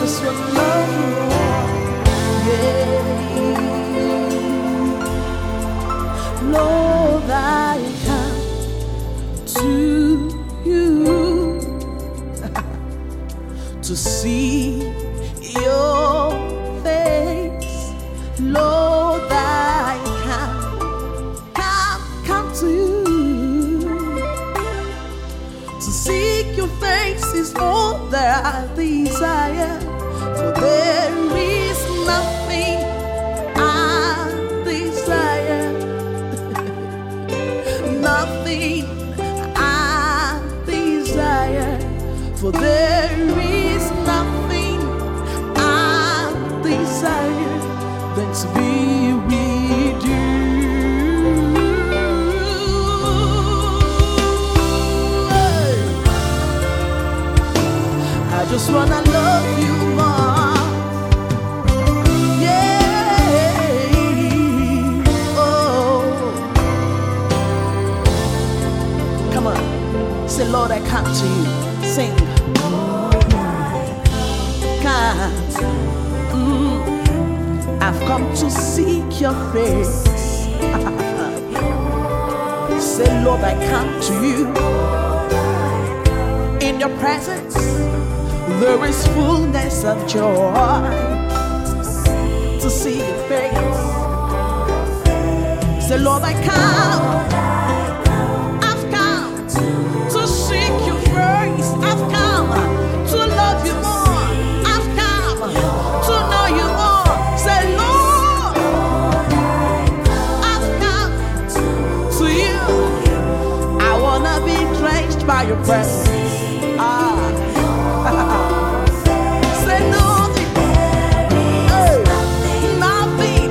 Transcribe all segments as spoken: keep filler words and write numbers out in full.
just want to love you more. Yeah. Lord, I come to you to see your face. Lord, I come, come, come to you. To seek your face is all that I desire, for there is nothing I desire, nothing I desire, for there is nothing I desire than to be with you. I just wanna love you more. Yeah. Oh, come on. Say, Lord, I come to you. Sing. Come. Mm. I've come to seek your face. Say, Lord, I come to you. In your presence there is fullness of joy. To see your face. Say, Lord, I come. I've come to seek your face. I've come to love you more. I've come to know you more. Say, Lord, I've come to you. I wanna be drenched by your presence. Ah. Say nothing, hey, nothing,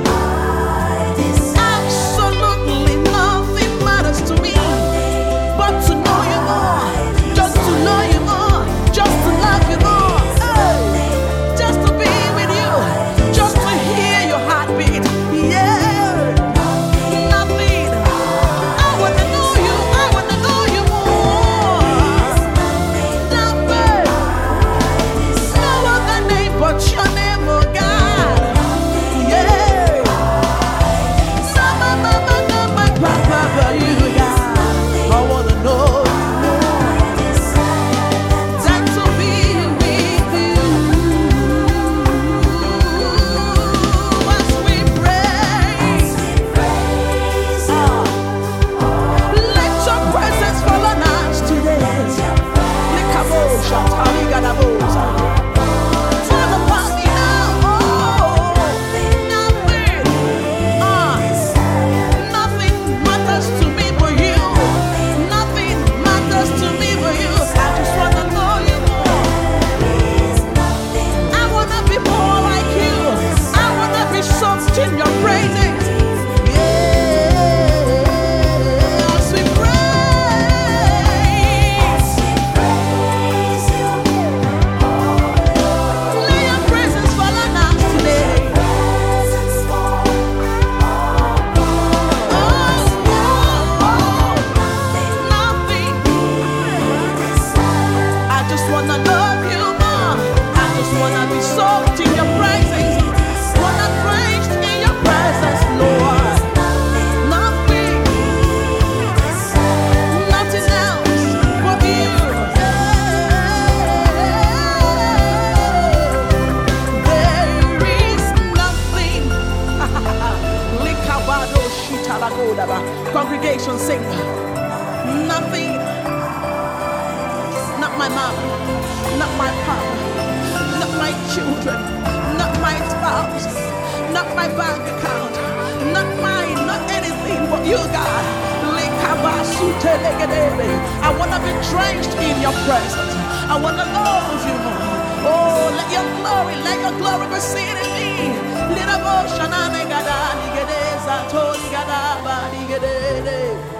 absolutely nothing matters to me but to know you more, just to know you more, just to love you more, hey, just to be with you, just to hear your heartbeat, yeah, nothing. I wanna know you, I wanna know you more. Nothing, no other name but your name, oh God, yeah. Sama, mama, mama, papa, but you, God. I wanna know that to be with you as we pray. Let your presence fall on us today. Likabosha, taligadabosa. Fall upon me now. Oh, nothing, ah, nothing matters to me but you. Nothing matters to me but you. I just wanna know you more. I wanna be more like you. I wanna be soaked in your praises. Yeah, as we praise, let your presence fall on us today. Oh, oh, nothing. I just wanna love you more. I just wanna be soaked in your presence. Wanna praise in your presence, Lord. Nothing, nothing else but you. There is nothing. Likabado shitalagodaba. Congregation sing. Nothing. Not my mom, not my papa, not my children, not my spouse, not my bank account, not mine, not anything but you, God. Likabasutelegedebe. I wanna be drenched in your presence. I wanna love you more. Oh, let your glory, let your glory be seen in me. Little motion,